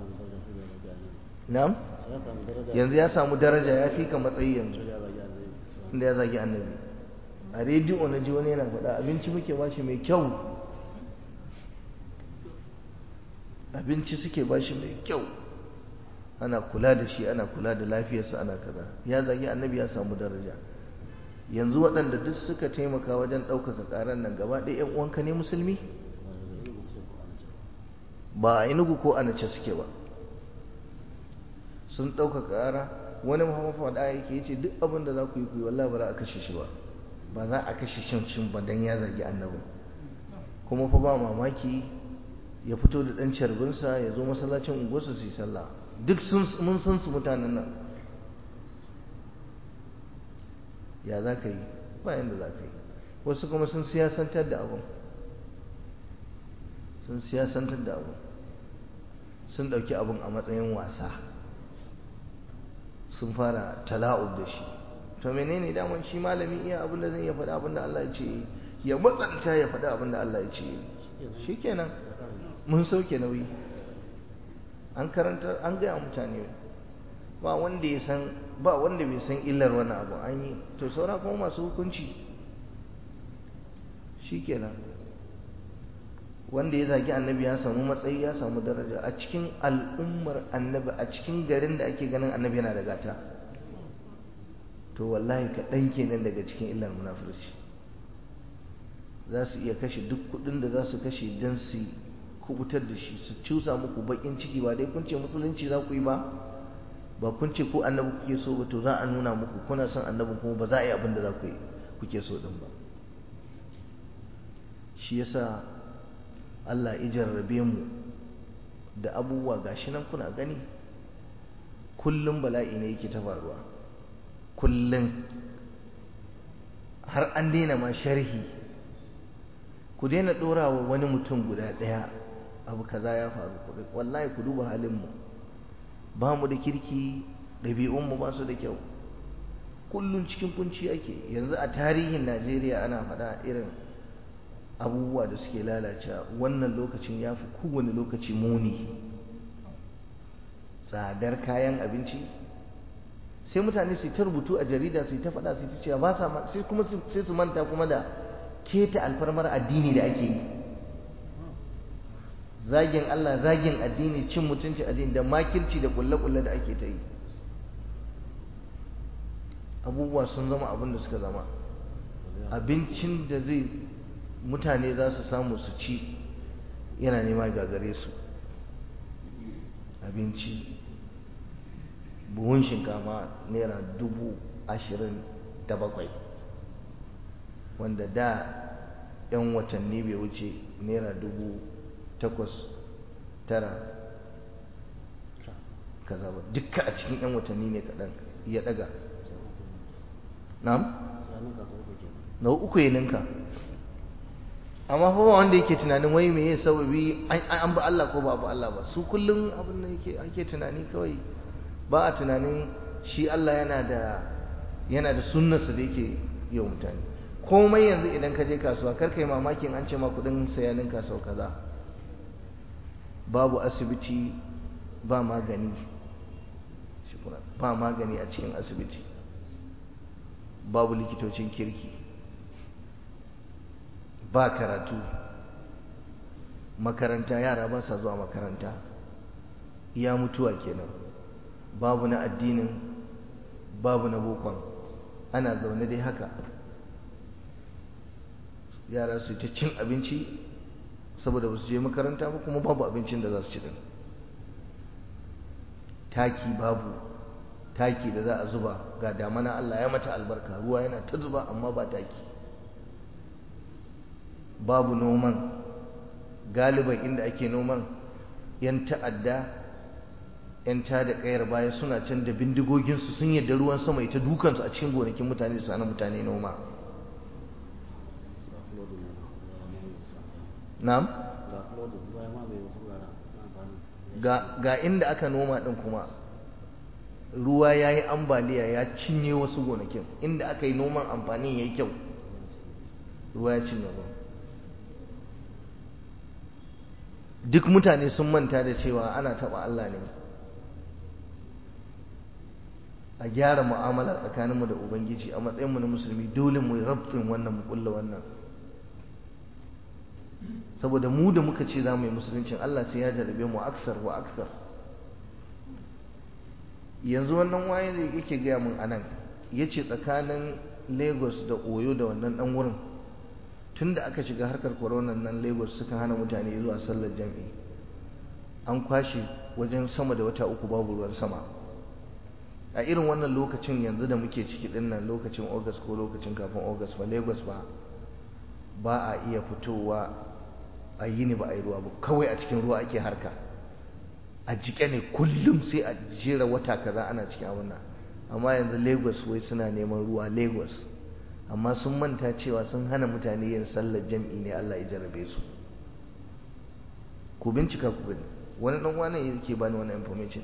na'am yanzu ya samu daraja ya fi ka matsayi yanzu inda ya zagi annabi a rediyo na ji wani yana faɗa abinci muke bashi mai kyau abinci suke bashi mai kyau ana kula da shi ana kula da lafiyarsa ana kaza ya zagi annabi ya samu daraja yanzu waɗanda duk suka taimaka wajen ɗaukaka ƙarar nan gaba ɗaya ‘yan uwanka ne musulmi ba a Enugu ko a Nace suke ba sun ɗaukaka ƙara wani muhammadu faɗa yake yace duk abin da za ku yi ku yi wallahi ba za a kashe shi ba ba za a kashe shin shin ba dan ya zagi annabi kuma fa ba mamaki ya fito da ɗan carbinsa ya zo masallacin unguwarsa su yi sallah duk mun san su mutanen nan ya za ka yi bayan da za ka yi wasu kuma sun siyasantar da abin sun siyasantar da abin sun ɗauki abin a matsayin wasa sun fara tala'ub da shi to menene daman shi malami iya abin da zai ya faɗa abin da Allah ya ce ya matsanta ya faɗa abin da Allah ya ce shi kenan mun sauke nauyi an karantar an gaya mutane ba wanda ya san ba wanda bai san illar wani abu an yi to saura kuma masu hukunci shikenan wanda ya zagi annabi ya samu matsayi ya samu daraja a cikin al'ummar annabi a cikin garin da ake ganin annabi yana da gata to wallahi kaɗan kenan daga cikin illar munafurci za su iya kashe duk kuɗin da za su kashe don su kubutar da shi su cusa muku baƙin ciki ba dai kun ce musulunci za ku yi ba ba kun ce ko annabi kuke so ba to za a nuna muku kuna son annabi kuma ba za a yi abin da za ku yi kuke so din ba shi yasa Allah ya jarrabe mu da abubuwa gashi nan kuna gani kullum bala'i ne yake ta faruwa kullum har an daina ma sharhi ku daina dora wa wani mutum guda ɗaya abu kaza ya faru wallahi ku duba halin mu ba mu da kirki ɗabi'unmu ba su da kyau kullum cikin kunci ake yanzu a tarihin Najeriya ana faɗa irin abubuwa da suke lalacewa wannan lokacin ya fi kowane lokaci muni tsadar kayan abinci sai mutane su ta rubutu a jarida su ta faɗa su ta cewa ba sa sai kuma sai su manta kuma da keta alfarmar addini da ake yi zagin Allah zagin addini cin mutunci addini da makirci da kulle-kulle da ake ta yi abubuwa sun zama abin da suka zama abincin da zai mutane za su samu su ci yana nema gagare su abinci buhun shinkafa naira dubu ashirin da bakwai wanda da 'yan watanni bai wuce naira dubu takwas tara kaza ba dukka a cikin 'yan watanni ne kaɗan ya ɗaga na'am na uku ya ninka amma fa wanda yake tunanin wai me ya sababi an ba Allah ko ba ba Allah ba su kullum abin da yake ake tunani kawai ba a tunanin shi Allah yana da yana da sunnarsa da yake yi wa mutane komai yanzu idan ka je kasuwa kar kai mamakin an ce ma kudin sayanin kasuwa kaza babu asibiti ba magani ba magani a cikin asibiti babu likitocin kirki ba karatu makaranta yara ba sa zuwa makaranta iya mutuwa kenan babu na addinin babu na bokon ana zaune dai haka yara su ta cin abinci saboda ba su je makaranta ba kuma babu abincin da za su ci din taki babu taki da za a zuba ga damana Allah ya mata albarka ruwa yana ta zuba amma ba taki babu noman galiban inda ake noman yan ta'adda yan tada kayar baya suna can da bindigoginsu sun yadda ruwan sama ita dukansu a cikin gonakin mutane su sana mutane noma na'am ga ga inda aka noma din kuma ruwa ya yi ambaliya ya cinye wasu gonakin inda aka yi noman amfanin ya yi kyau ruwa ya cinye ruwa duk mutane sun manta da cewa ana taɓa Allah ne a gyara mu'amala tsakaninmu da Ubangiji a matsayinmu na musulmi dole mu rabtin wannan mu kulla wannan saboda mu da muka ce za mu yi musuluncin Allah sai ya jarabe mu aksar wa aksar yanzu wannan waye da yake gaya min anan ya ce tsakanin Lagos da Oyo da wannan ɗan wurin tun da aka shiga harkar corona nan Lagos suka hana mutane zuwa sallar jam'i an kwashe wajen sama da wata uku babu ruwan sama a irin wannan lokacin yanzu da muke ciki din nan lokacin August ko lokacin kafin August ba Lagos ba ba a iya fitowa a yi ni ba a yi ruwa ba kawai a cikin ruwa ake harka a jike ne kullum sai a jera wata kaza ana cikin abin nan amma yanzu Lagos wai suna neman ruwa Lagos amma sun manta cewa sun hana mutane yin sallar jam'i ne Allah ya jarabe su ku bincika ku gani wani dan wani yake bani wannan information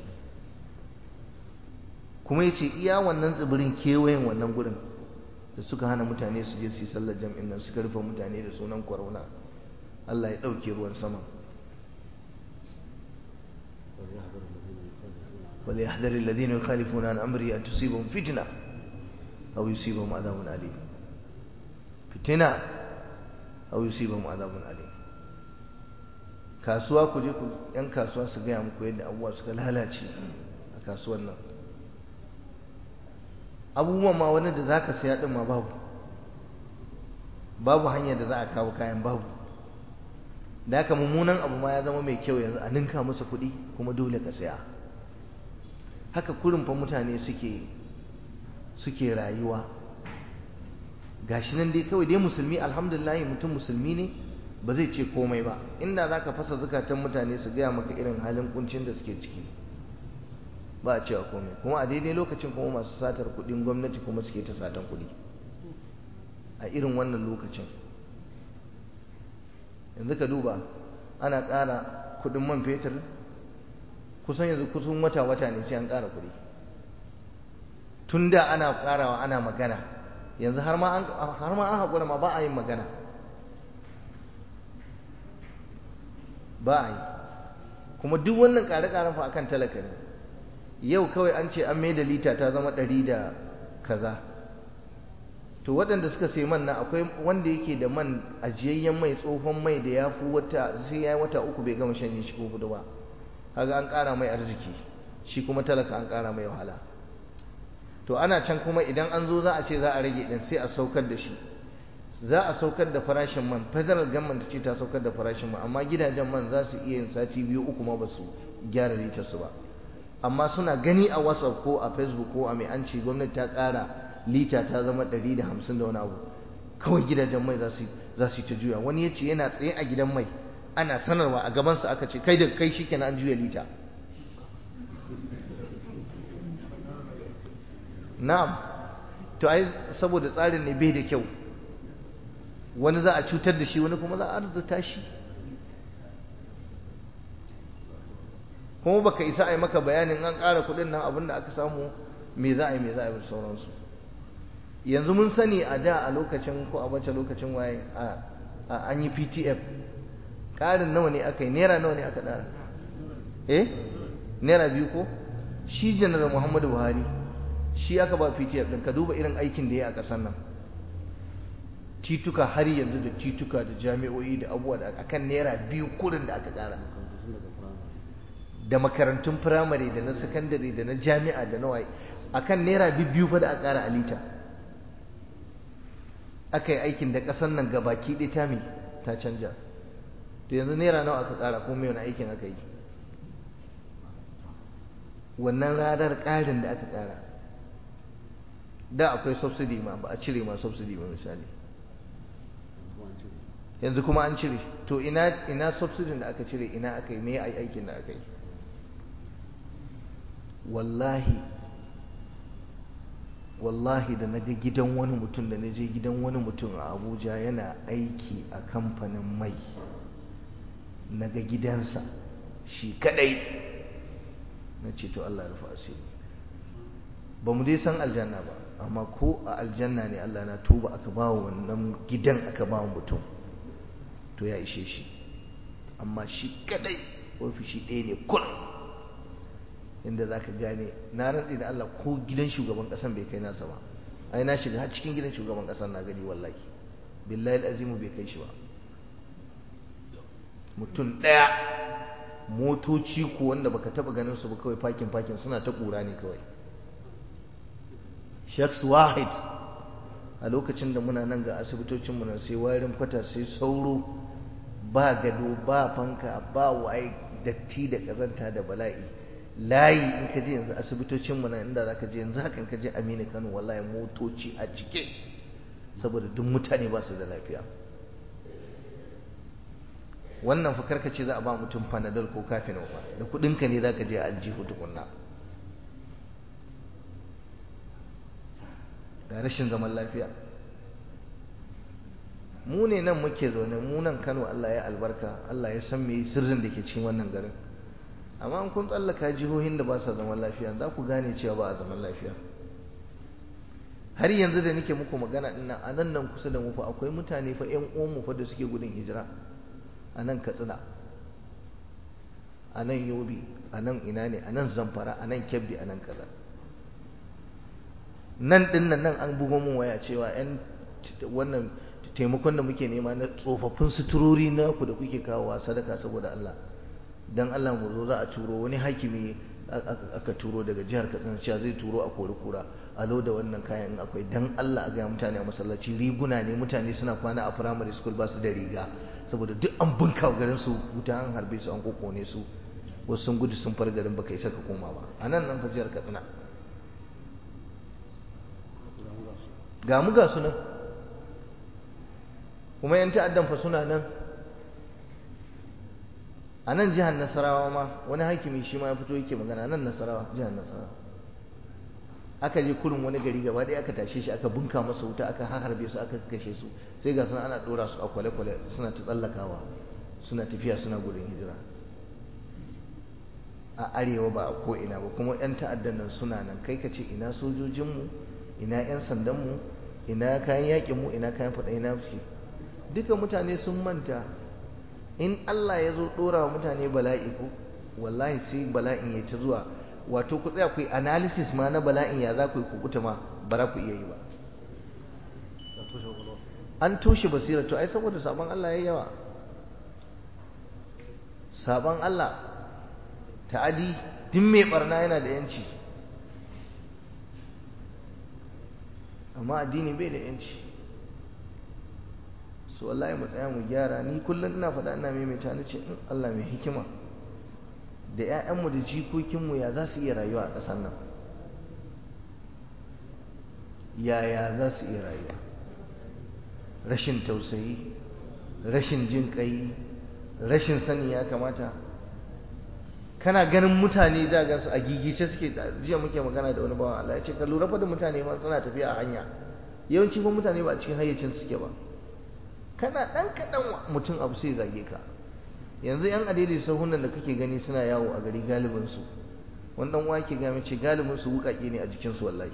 kuma yace iya wannan tsibirin kewayen wannan gurin da suka hana mutane su je su yi sallar jam'in nan suka rufe mutane da sunan corona Allah ya dauke ruwan sama وليحذر الذين يخالفون عن أمره أن تصيبهم فتنة أو يصيبهم عذاب أليم فتنة أو يصيبهم عذاب أليم kasuwa ku je ku yan kasuwa su gaya muku yadda abubuwa suka lalace a kasuwan nan abubuwan ma wani da zaka saya din ma babu babu hanyar da za a kawo kayan babu da haka mummunan abu ma ya zama mai kyau yanzu a ninka masa kuɗi kuma dole ka saya haka kurin fa mutane suke suke rayuwa gashi nan dai kawai dai musulmi alhamdulillah mutum musulmi ne ba zai ce komai ba inda zaka fasa zukatan mutane su gaya maka irin halin kuncin da suke ciki ba a cewa komai kuma a daidai lokacin kuma masu satar kuɗin gwamnati kuma suke ta satan kuɗi a irin wannan lokacin yanzu ka duba ana ƙara kuɗin man fetur kusan yanzu kusan wata-wata ne sai an ƙara kuɗi tun da ana ƙarawa ana magana yanzu har ma an haƙura ma ba a yin magana ba a yi kuma duk wannan ƙare-ƙaren fa akan talaka ne yau kawai an ce an mai da lita ta zama ɗari da kaza to waɗanda suka sai man nan akwai wanda yake da man ajiyayyen mai tsohon mai da ya fi wata sai ya yi wata uku bai gama shanye shi ko hudu ba kaga an ƙara mai arziki shi kuma talaka an ƙara mai wahala to ana can kuma idan an zo za a ce za a rage ɗin sai a saukar da shi za a saukar da farashin man federal government ce ta saukar da farashin man amma gidajen man za su iya yin sati biyu uku ma ba su gyara litar su ba amma suna gani a whatsapp ko a facebook ko a mai an ce gwamnati ta ƙara lita ta zama ɗari da hamsin da wani abu kawai gidajen mai za su yi ta juya wani ya ce yana tsaye a gidan mai ana sanarwa a gabansa aka ce kai da kai shi kenan an juya lita na'am to ai saboda tsarin ne bai da kyau wani za a cutar da shi wani kuma za a arzuta shi kuma baka isa a yi maka bayanin an ƙara kuɗin nan abinda aka samu me za a yi me za a yi sauransu yanzu mun sani a da a lokacin ko a wace lokacin waye an yi P T F ƙarin nawa ne aka yi naira nawa ne aka ɗara eh naira biyu ko shi janar Muhammadu Buhari shi aka ba P T F ɗin ka duba irin aikin da ya a ƙasar nan tituka har yanzu da tituka da jami'o'i da abubuwa da akan naira biyu kurin da aka ƙara da makarantun firamare da na sakandare da na jami'a da na waye akan naira biyu fa da aka ƙara a lita aka yi aikin da ƙasar nan gabaki ɗaya ta mi ta canja to yanzu naira nawa aka ƙara ko mai wani aikin aka yi wannan ranar ƙarin da aka ƙara da akwai subsidy ma ba a cire ma subsidy ba misali yanzu kuma an cire to ina ina subsidy da aka cire ina aka yi me ai aikin da aka yi wallahi wallahi da naga gidan wani mutum da naje gidan wani mutum a Abuja yana aiki a kamfanin mai naga gidansa shi kadai na ce to Allah ya rufa asiri ba mu dai san aljanna ba amma ko a aljanna ne Allah na tuba aka ba wannan gidan aka ba mutum to ya ishe shi amma shi kadai ofishi ɗaya ne kullum inda za ka gane na rantsi da Allah ko gidan shugaban ƙasan bai kai nasa ba ai na shiga har cikin gidan shugaban ƙasan na gani wallahi billahi azimu bai kai shi ba mutum ɗaya motoci ko wanda baka taba ganin su ba kawai fakin fakin suna ta ƙura ne kawai shaks wahid a lokacin da muna nan ga asibitocin mu nan sai wayarin kwata sai sauro ba gado ba fanka ba waye datti da kazanta da bala'i layi in ka je yanzu asibitocin mu nan inda zaka je yanzu hakan ka je Aminu Kano wallahi motoci a cike saboda duk mutane ba su da lafiya wannan fa karkace za a ba mutum panadol ko kafin ba da kudin ka ne zaka je aljihu tukunna da rashin zaman lafiya mu ne nan muke zaune mu nan Kano Allah ya albarka Allah ya san me sirrin da ke cikin wannan garin amma an kun tsallaka jihohin da ba sa zaman lafiya za ku gane cewa ba a zaman lafiya har yanzu da nake muku magana din nan a nan nan kusa da mu fa akwai mutane fa ƴan uwan mu fa da suke gudun hijira a nan Katsina a nan yobe a nan ina ne a nan zamfara a nan kebbi a nan kaza nan din nan nan an bugo mun waya cewa yan wannan taimakon da muke nema na tsofaffin suturori na ku da kuke kawowa sadaka saboda Allah dan Allah mu zo za a turo wani hakimi aka turo daga jihar Katsina cewa zai turo a kori kura a loda wannan kayan in akwai dan Allah a ga mutane a masallaci riguna ne mutane suna kwana a primary school ba su da riga saboda duk an bunka garin su wuta an harbe su an kokone su wasu sun gudu sun far garin baka isa ka koma ba a nan nan fa jihar Katsina ga mu ga su nan kuma yan ta'addan fa suna nan a nan jihar Nasarawa ma wani hakimi shi ma ya fito yake magana nan Nasarawa jihar Nasarawa aka je kurin wani gari gaba ɗaya aka tashe shi aka bunka masa wuta aka harbe su aka kashe su sai ga suna ana ɗora su a kwale-kwale suna ta tsallakawa suna tafiya suna gudun hijira a arewa ba a ko'ina ba kuma 'yan ta'addan nan suna nan kai ka ce ina sojojinmu ina 'yan sandanmu ina kayan yaƙinmu ina kayan faɗa ina fushi duka mutane sun manta in Allah ya zo ɗora wa mutane bala'i ko wallahi sai bala'in ya ta zuwa wato ku tsaya ku yi analysis ma na bala'in ya za ku yi kukuta ma ba za ku iya yi ba an toshe basira to ai saboda sabon Allah ya yawa sabon Allah ta'adi duk mai barna yana da yanci amma addini bai da yanci so wallahi mu tsaya mu gyara ni kullum ina faɗa ina maimaita ni ce in Allah mai hikima da ƴaƴanmu da jikokinmu ya za su iya rayuwa a ƙasar nan yaya za su iya rayuwa rashin tausayi rashin jin ƙai rashin sani ya kamata kana ganin mutane da gansu a gigice suke jiya muke magana da wani bawan Allah ya ce ka lura fa da mutane ma suna tafiya a hanya yawanci fa mutane ba a cikin hayyacin suke ba kana dan kadan mutum abu sai zage ka yanzu yan adili sahunan da kake gani suna yawo a gari galibin su wani dan wake ga mace galibin su wukake ne a jikin su wallahi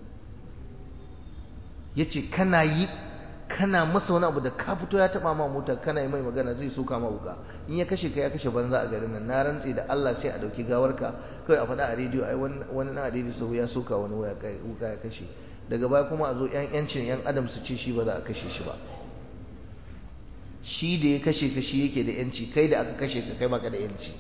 yace kana yi kana masa wani abu da ka fito ya taba ma mota kana yi mai magana zai soka ma wuka in ya kashe ka ya kashe banza a garin nan na rantse da Allah sai a dauki gawarka kai a faɗa a rediyo ai wani na adili sahu ya soka wani wuka ya kashe daga baya kuma a zo yan yancin yan adam su ce shi ba za a kashe shi ba shi da ya kashe ka shi yake da yanci kai da aka kashe ka kai baka da yanci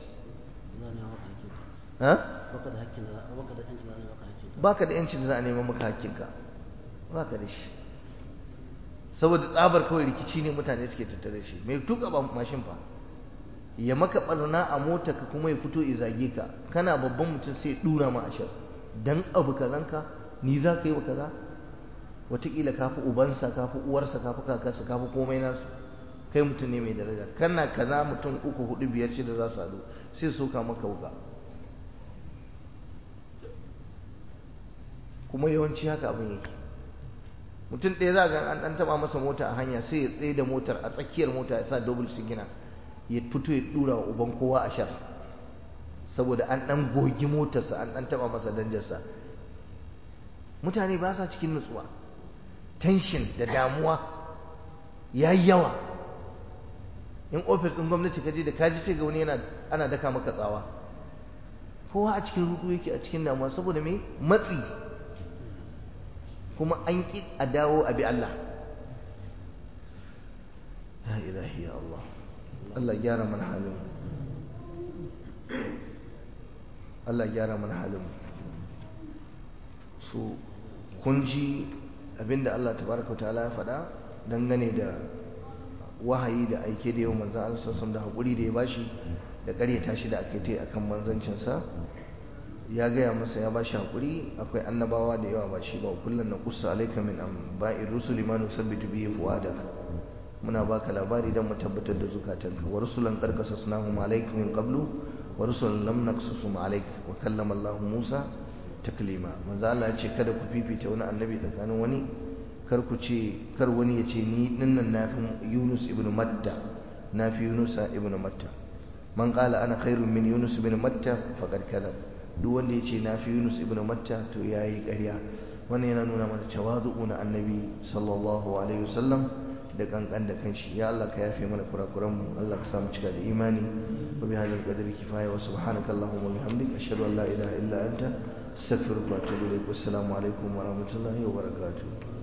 baka da yanci da za a neman maka hakkinka baka da shi saboda tsabar kawai rikici ne mutane suke tattare shi mai tuka ba mashin fa ya maka barna a mota ka kuma ya fito ya zage ka kana babban mutum sai ya dura ma ashar dan abu kazanka ni za ka yi wa kaza wataƙila kafi ubansa kafi uwarsa kafi kakarsa kafi komai nasu kai mutum ne mai daraja kana kaza mutum uku hudu biyar shida za su haɗu sai su soka maka wuka kuma yawanci haka abin yake mutum ɗaya za ga an ɗan taɓa masa mota a hanya sai ya tsaye da motar a tsakiyar mota ya sa double sigina ya fito ya ɗura wa uban kowa a shar saboda an ɗan gogi motarsa an ɗan taɓa masa danjarsa mutane ba sa cikin nutsuwa tension da damuwa ya yi yawa in ofis ɗin gwamnati kaje da kaji ce ga wani yana ana daka maka tsawa kowa a cikin rudu yake a cikin damuwa saboda me matsi kuma an ƙi a dawo a bi Allah ya ilahi ya Allah Allah gyara mana halin Allah gyara mana halin so kun ji abinda Allah tabaraka wa ta'ala ya faɗa dangane da wahayi da aike da yau manzon Allah sallallahu alaihi wasallam da hakuri da ya bashi da ƙaryata shi da ake tai akan manzancin sa ya gaya masa ya bashi hakuri akwai annabawa da yawa ba shi ba kullun naqussu alayka min anba'ir rusuli ma nusabbitu bihi fuadak muna baka labari dan mu tabbatar da zukatanka wa rusulan qad qasasnahum alayka min qablu wa rusulan lam naqsusum alayk wa kallama Allah Musa taklima manzo Allah ya ce kada ku fifita wani annabi tsakanin wani kar ku ce kar wani ya ce ni dinnan nafi Yunus ibn Matta nafi Yunus ibn Matta man qala ana khairun min Yunus ibn Matta faqad kadhab duk wanda ya ce nafi Yunus ibn Matta to yayi ƙarya wannan yana nuna mana tawazu'u na annabi sallallahu alaihi wasallam da kankan da kanshi. Ya Allah ka yafe mana kurakuranmu, Allah ka samu cika da imani. Wa bi hadzal qadri kifaya wa subhanaka allahumma wa bihamdika ashhadu an la ilaha illa anta astaghfiruka wa atubu ilaik. Assalamu alaikum wa rahmatullahi wa barakatuh.